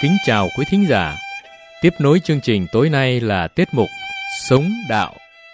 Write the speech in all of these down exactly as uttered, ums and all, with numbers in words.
kính chào quý thính giả. Tiếp nối chương trình tối nay là tiết mục Sống Đạo.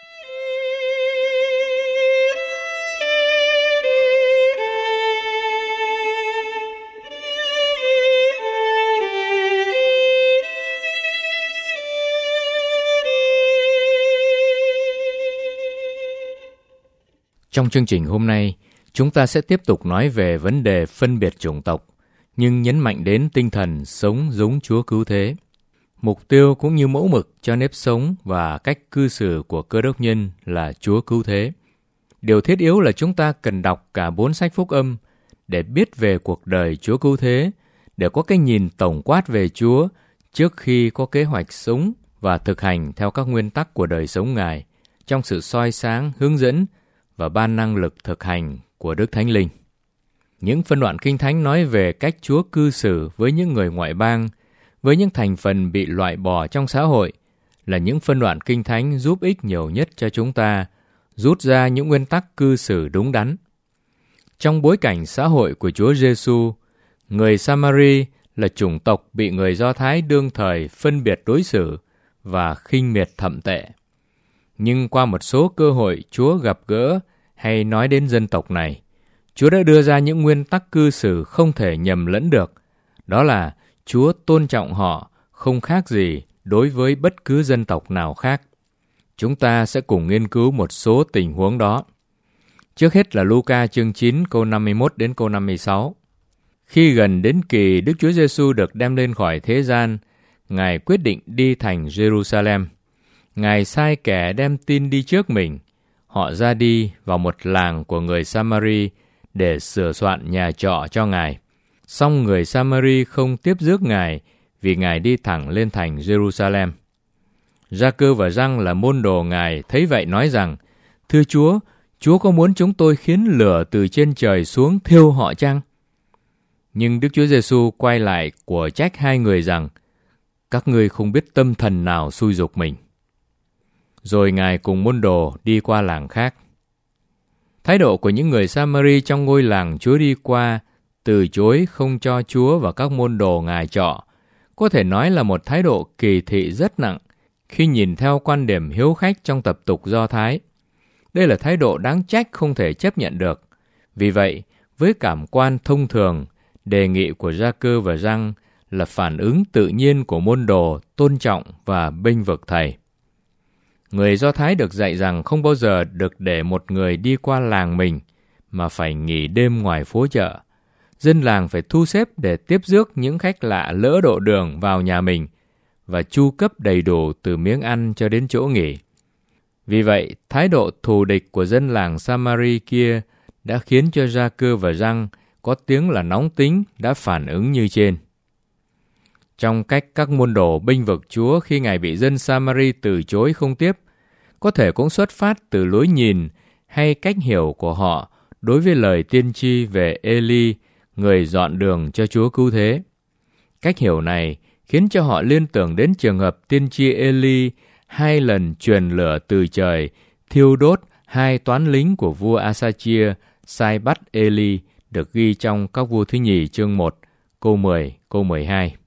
Trong chương trình hôm nay, chúng ta sẽ tiếp tục nói về vấn đề phân biệt chủng tộc, nhưng nhấn mạnh đến tinh thần sống giống Chúa Cứu Thế. Mục tiêu cũng như mẫu mực cho nếp sống và cách cư xử của Cơ Đốc nhân là Chúa Cứu Thế. Điều thiết yếu là chúng ta cần đọc cả bốn sách phúc âm để biết về cuộc đời Chúa Cứu Thế, để có cái nhìn tổng quát về Chúa trước khi có kế hoạch sống và thực hành theo các nguyên tắc của đời sống Ngài, trong sự soi sáng, hướng dẫn và ban năng lực thực hành của Đức Thánh Linh. Những phân đoạn Kinh Thánh nói về cách Chúa cư xử với những người ngoại bang, với những thành phần bị loại bỏ trong xã hội, là những phân đoạn Kinh Thánh giúp ích nhiều nhất cho chúng ta rút ra những nguyên tắc cư xử đúng đắn. Trong bối cảnh xã hội của Chúa Giêsu, người Samari là chủng tộc bị người Do Thái đương thời phân biệt đối xử và khinh miệt thậm tệ. Nhưng qua một số cơ hội Chúa gặp gỡ hay nói đến dân tộc này, Chúa đã đưa ra những nguyên tắc cư xử không thể nhầm lẫn được. Đó là Chúa tôn trọng họ không khác gì đối với bất cứ dân tộc nào khác. Chúng ta sẽ cùng nghiên cứu một số tình huống đó. Trước hết là Luca chương chín câu năm mươi mốt đến câu năm mươi sáu. Khi gần đến kỳ Đức Chúa Giêsu được đem lên khỏi thế gian, Ngài quyết định đi thành Jerusalem. Ngài sai kẻ đem tin đi trước mình. Họ ra đi vào một làng của người Samari để sửa soạn nhà trọ cho Ngài. Song người Samari không tiếp rước Ngài vì Ngài đi thẳng lên thành Jerusalem. Gia-cơ và Răng là môn đồ Ngài thấy vậy nói rằng: Thưa Chúa, Chúa có muốn chúng tôi khiến lửa từ trên trời xuống thiêu họ chăng? Nhưng Đức Chúa Giêsu quay lại của trách hai người rằng: Các ngươi không biết tâm thần nào xui giục mình. Rồi Ngài cùng môn đồ đi qua làng khác. Thái độ của những người Samari trong ngôi làng Chúa đi qua, từ chối không cho Chúa và các môn đồ Ngài trọ, có thể nói là một thái độ kỳ thị rất nặng khi nhìn theo quan điểm hiếu khách trong tập tục Do Thái. Đây là thái độ đáng trách không thể chấp nhận được. Vì vậy, với cảm quan thông thường, đề nghị của Gia-cơ và Răng là phản ứng tự nhiên của môn đồ tôn trọng và bênh vực Thầy. Người Do Thái được dạy rằng không bao giờ được để một người đi qua làng mình mà phải nghỉ đêm ngoài phố chợ. Dân làng phải thu xếp để tiếp rước những khách lạ lỡ độ đường vào nhà mình và chu cấp đầy đủ từ miếng ăn cho đến chỗ nghỉ. Vì vậy, thái độ thù địch của dân làng Samari kia đã khiến cho Gia-cơ và Răng có tiếng là nóng tính đã phản ứng như trên. Trong cách các môn đồ bênh vực Chúa khi Ngài bị dân Samari từ chối không tiếp, có thể cũng xuất phát từ lối nhìn hay cách hiểu của họ đối với lời tiên tri về Eli, người dọn đường cho Chúa Cứu Thế. Cách hiểu này khiến cho họ liên tưởng đến trường hợp tiên tri Eli hai lần truyền lửa từ trời thiêu đốt hai toán lính của vua Asa-chia sai bắt Eli, được ghi trong Các Vua Thứ Nhì chương một, câu mười, câu mười hai.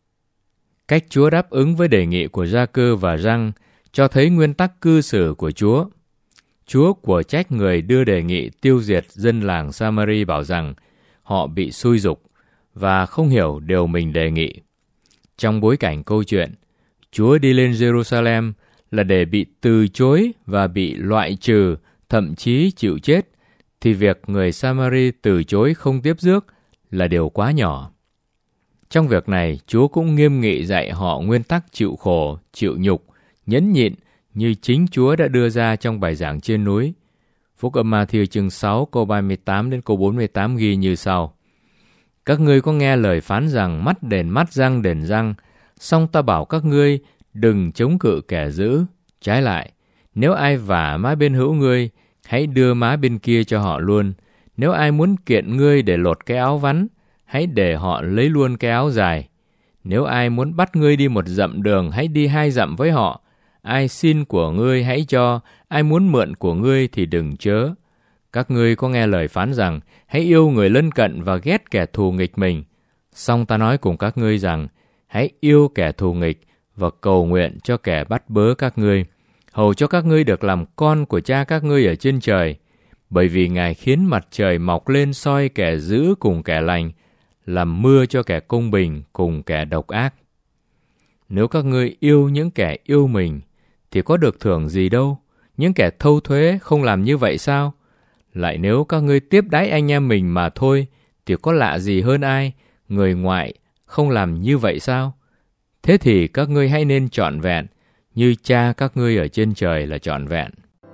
Cách Chúa đáp ứng với đề nghị của Gia-cơ và Răng cho thấy nguyên tắc cư xử của Chúa. Chúa của trách người đưa đề nghị tiêu diệt dân làng Samari bảo rằng họ bị xui dục và không hiểu điều mình đề nghị. Trong bối cảnh câu chuyện, Chúa đi lên Jerusalem là để bị từ chối và bị loại trừ, thậm chí chịu chết, thì việc người Samari từ chối không tiếp rước là điều quá nhỏ. Trong việc này, Chúa cũng nghiêm nghị dạy họ nguyên tắc chịu khổ, chịu nhục, nhẫn nhịn như chính Chúa đã đưa ra trong bài giảng trên núi. Phúc âm Ma-thi-ơ chương sáu câu ba mươi tám đến câu bốn mươi tám ghi như sau: Các ngươi có nghe lời phán rằng mắt đền mắt, răng đền răng, song ta bảo các ngươi đừng chống cự kẻ dữ. Trái lại, nếu ai vả má bên hữu ngươi, hãy đưa má bên kia cho họ luôn. Nếu ai muốn kiện ngươi để lột cái áo vắn, hãy để họ lấy luôn cái áo dài. Nếu ai muốn bắt ngươi đi một dặm đường, hãy đi hai dặm với họ. Ai xin của ngươi hãy cho, ai muốn mượn của ngươi thì đừng chớ. Các ngươi có nghe lời phán rằng, hãy yêu người lân cận và ghét kẻ thù nghịch mình. Song ta nói cùng các ngươi rằng, Hãy yêu kẻ thù nghịch và cầu nguyện cho kẻ bắt bớ các ngươi, hầu cho các ngươi được làm con của cha các ngươi ở trên trời. Bởi vì Ngài khiến mặt trời mọc lên soi kẻ dữ cùng kẻ lành, làm mưa cho kẻ công bình cùng kẻ độc ác. Nếu các ngươi yêu những kẻ yêu mình, thì có được thưởng gì đâu? Những kẻ thâu thuế không làm như vậy sao? Lại nếu các ngươi tiếp đãi anh em mình mà thôi, thì có lạ gì hơn ai? Người ngoại không làm như vậy sao? Thế thì các ngươi hãy nên trọn vẹn, như cha các ngươi ở trên trời là trọn vẹn.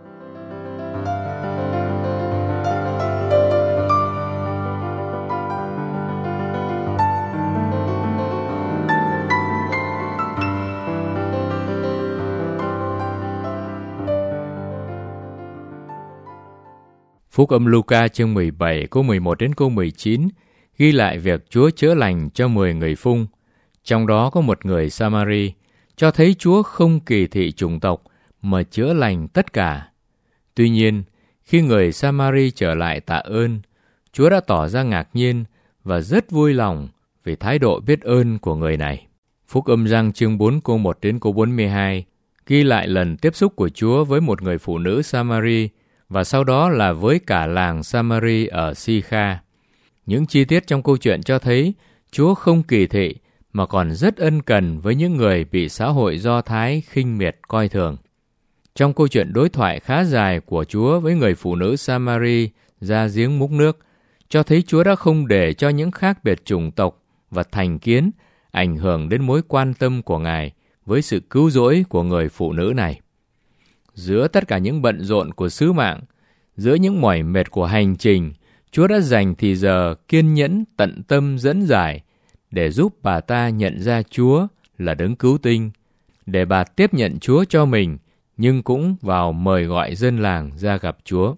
Phúc âm Luca chương mười bảy câu mười một đến câu mười chín ghi lại việc Chúa chữa lành cho mười người phung, trong đó có một người Samari, cho thấy Chúa không kỳ thị chủng tộc mà chữa lành tất cả. Tuy nhiên, khi người Samari trở lại tạ ơn, Chúa đã tỏ ra ngạc nhiên và rất vui lòng vì thái độ biết ơn của người này. Phúc âm Giăng chương bốn câu một đến câu bốn mươi hai ghi lại lần tiếp xúc của Chúa với một người phụ nữ Samari và sau đó là với cả làng Samari ở Si-kha. Những chi tiết trong câu chuyện cho thấy Chúa không kỳ thị mà còn rất ân cần với những người bị xã hội Do Thái khinh miệt coi thường. Trong câu chuyện đối thoại khá dài của Chúa với người phụ nữ Samari ra giếng múc nước, cho thấy Chúa đã không để cho những khác biệt chủng tộc và thành kiến ảnh hưởng đến mối quan tâm của Ngài với sự cứu rỗi của người phụ nữ này. Giữa tất cả những bận rộn của sứ mạng, giữa những mỏi mệt của hành trình, Chúa đã dành thì giờ kiên nhẫn tận tâm dẫn giải để giúp bà ta nhận ra Chúa là đấng cứu tinh, để bà tiếp nhận Chúa cho mình, nhưng cũng vào mời gọi dân làng ra gặp Chúa.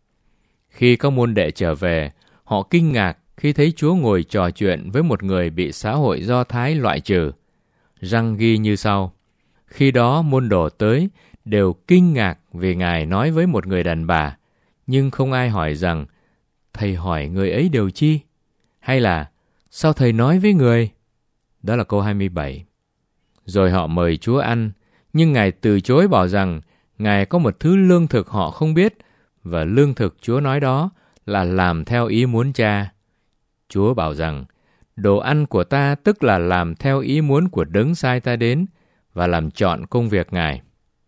Khi các môn đệ trở về, họ kinh ngạc khi thấy Chúa ngồi trò chuyện với một người bị xã hội Do Thái loại trừ. Răng ghi như sau: khi đó môn đồ tới đều kinh ngạc vì Ngài nói với một người đàn bà, nhưng không ai hỏi rằng, Thầy hỏi người ấy điều chi? Hay là, sao Thầy nói với người? Đó là câu hai mươi bảy. Rồi họ mời Chúa ăn, nhưng Ngài từ chối bảo rằng Ngài có một thứ lương thực họ không biết, và lương thực Chúa nói đó là làm theo ý muốn Cha. Chúa bảo rằng, đồ ăn của ta tức là làm theo ý muốn của đấng sai ta đến, và làm trọn công việc Ngài.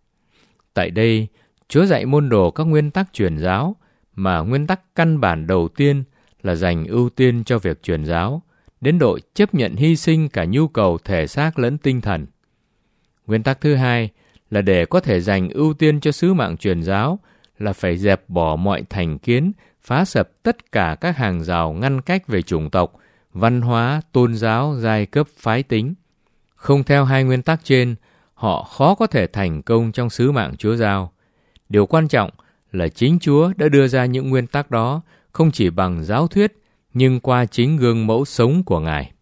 Tại đây, Chúa dạy môn đồ các nguyên tắc truyền giáo, mà nguyên tắc căn bản đầu tiên là dành ưu tiên cho việc truyền giáo, đến độ chấp nhận hy sinh cả nhu cầu thể xác lẫn tinh thần. Nguyên tắc thứ hai là để có thể dành ưu tiên cho sứ mạng truyền giáo, là phải dẹp bỏ mọi thành kiến, phá sập tất cả các hàng rào ngăn cách về chủng tộc, văn hóa, tôn giáo, giai cấp, phái tính. Không theo hai nguyên tắc trên, họ khó có thể thành công trong sứ mạng Chúa giao. Điều quan trọng là chính Chúa đã đưa ra những nguyên tắc đó không chỉ bằng giáo thuyết, nhưng qua chính gương mẫu sống của Ngài.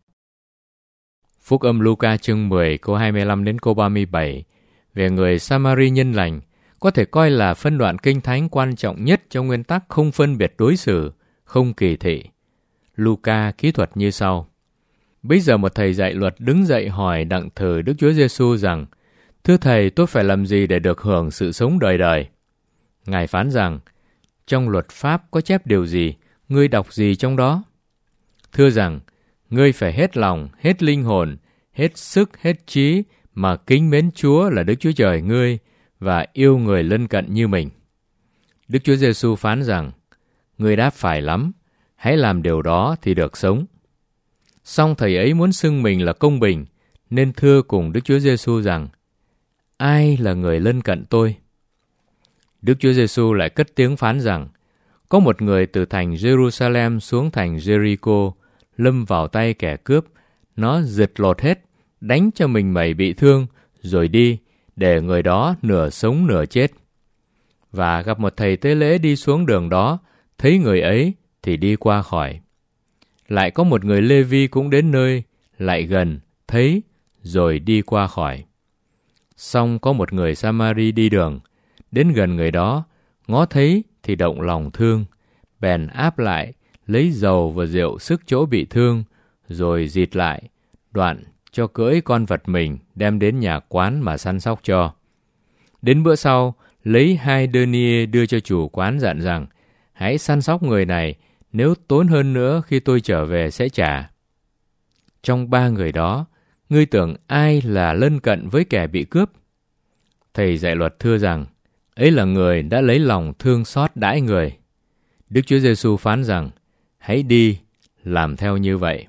Phúc âm Luca chương mười câu hai mươi lăm đến câu ba mươi bảy về người Samari nhân lành có thể coi là phân đoạn kinh thánh quan trọng nhất trong nguyên tắc không phân biệt đối xử, không kỳ thị. Luca kỹ thuật như sau: Bây giờ một thầy dạy luật đứng dậy hỏi đặng thử Đức Chúa Giêsu rằng: Thưa Thầy, tôi phải làm gì để được hưởng sự sống đời đời? Ngài phán rằng: Trong luật pháp có chép điều gì? Ngươi đọc gì trong đó? Thưa rằng: Ngươi phải hết lòng, hết linh hồn, hết sức, hết trí mà kính mến Chúa là Đức Chúa Trời ngươi, và yêu người lân cận như mình. Đức Chúa Giêsu phán rằng: Ngươi đáp phải lắm, hãy làm điều đó thì được sống. Song thầy ấy muốn xưng mình là công bình, nên thưa cùng Đức Chúa Giêsu rằng: Ai là người lân cận tôi? Đức Chúa Giêsu lại cất tiếng phán rằng: Có một người từ thành Jerusalem xuống thành Jericho, lâm vào tay kẻ cướp, nó giật lột hết, đánh cho mình mẩy bị thương, rồi đi, để người đó nửa sống nửa chết. Và gặp một thầy tế lễ đi xuống đường đó, thấy người ấy thì đi qua khỏi. Lại có một người Lê-vi cũng đến nơi, lại gần, thấy, rồi đi qua khỏi. Xong có một người Samari đi đường, đến gần người đó, ngó thấy thì động lòng thương, bèn áp lại, lấy dầu và rượu sức chỗ bị thương, rồi dịt lại, đoạn cho cưỡi con vật mình đem đến nhà quán mà săn sóc cho. Đến bữa sau, lấy hai denier đưa cho chủ quán dặn rằng, hãy săn sóc người này, nếu tốn hơn nữa khi tôi trở về sẽ trả. Trong ba người đó, ngươi tưởng ai là lân cận với kẻ bị cướp? Thầy dạy luật thưa rằng, ấy là người đã lấy lòng thương xót đãi người. Đức Chúa Giêsu phán rằng, hãy đi, làm theo như vậy.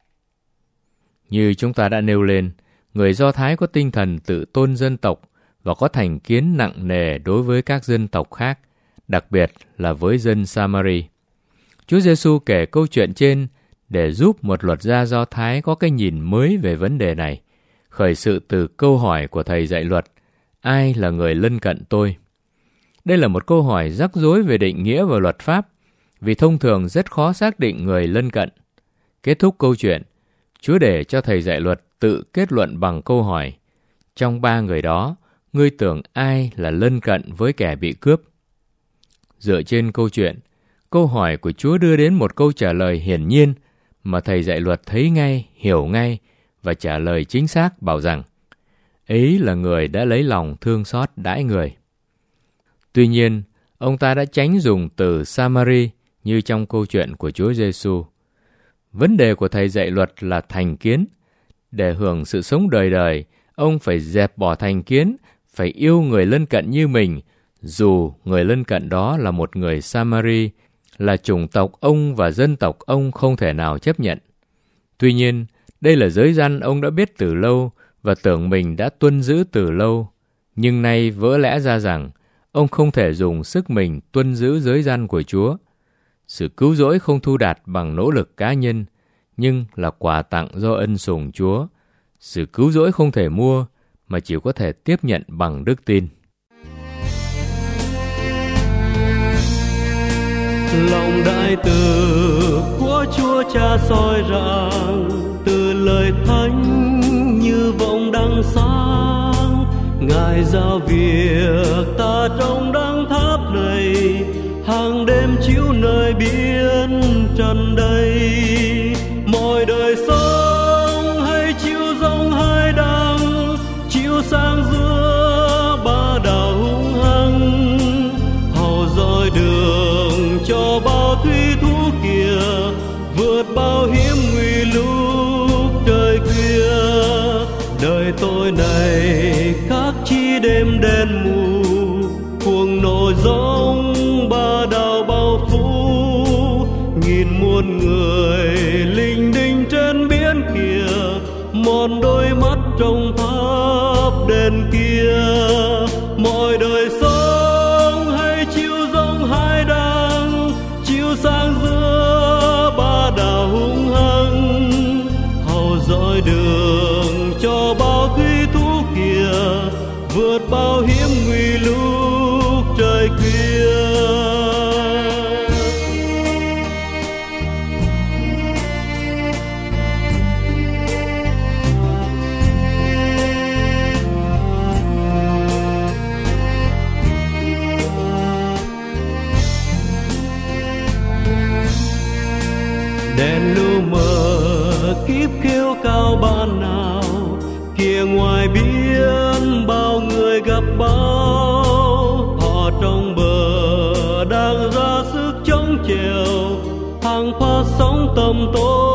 Như chúng ta đã nêu lên, người Do Thái có tinh thần tự tôn dân tộc và có thành kiến nặng nề đối với các dân tộc khác, đặc biệt là với dân Samari. Chúa Giêsu kể câu chuyện trên để giúp một luật gia Do Thái có cái nhìn mới về vấn đề này, khởi sự từ câu hỏi của thầy dạy luật, ai là người lân cận tôi? Đây là một câu hỏi rắc rối về định nghĩa và luật pháp, vì thông thường rất khó xác định người lân cận. Kết thúc câu chuyện, Chúa để cho thầy dạy luật tự kết luận bằng câu hỏi, trong ba người đó, ngươi tưởng ai là lân cận với kẻ bị cướp? Dựa trên câu chuyện, câu hỏi của Chúa đưa đến một câu trả lời hiển nhiên mà thầy dạy luật thấy ngay, hiểu ngay và trả lời chính xác bảo rằng, ấy là người đã lấy lòng thương xót đãi người. Tuy nhiên, ông ta đã tránh dùng từ Samari như trong câu chuyện của Chúa Giêsu. Vấn đề của thầy dạy luật là thành kiến. Để hưởng sự sống đời đời, ông phải dẹp bỏ thành kiến, phải yêu người lân cận như mình, dù người lân cận đó là một người Samari, là chủng tộc ông và dân tộc ông không thể nào chấp nhận. Tuy nhiên, đây là giới răn ông đã biết từ lâu và tưởng mình đã tuân giữ từ lâu, nhưng nay vỡ lẽ ra rằng ông không thể dùng sức mình tuân giữ giới răn của Chúa. Sự cứu rỗi không thu đạt bằng nỗ lực cá nhân, nhưng là quà tặng do ân sủng Chúa. Sự cứu rỗi không thể mua, mà chỉ có thể tiếp nhận bằng đức tin. Lòng đại từ của Chúa Cha soi rạng, từ lời thánh như vọng đăng sáng. Ngài giao việc ta trong đăng tháp này, hàng đêm chiếu nơi biển trần đây. Mọi đời sống hay chiếu dòng hai đăng, chiếu sang giữa ba đảo hung hăng. Hầu dọi đường cho bao thủy thú kia, vượt bao hiểm nguy lúc trời khuya. Đời tôi này khác chi đêm đen mù, cuồng nộ giông ba đảo bao phủ. Nghìn muôn người linh đinh trên biển kia, một đôi mắt trong tháp đèn kia. Mọi đời sống hay chiếu dòng hai đăng, chiếu sang giữa ba đảo hung hăng. Hầu dọi đường cho bao thủy thú kia, vượt bao hiểm nguy lúc trời khuya. Đèn lu mờ kíp kêu cao ban nào, kia ngoài biển bao người gặp bão. Họ trong bờ đang ra sức chống chèo, hàng pha sóng tầm tối.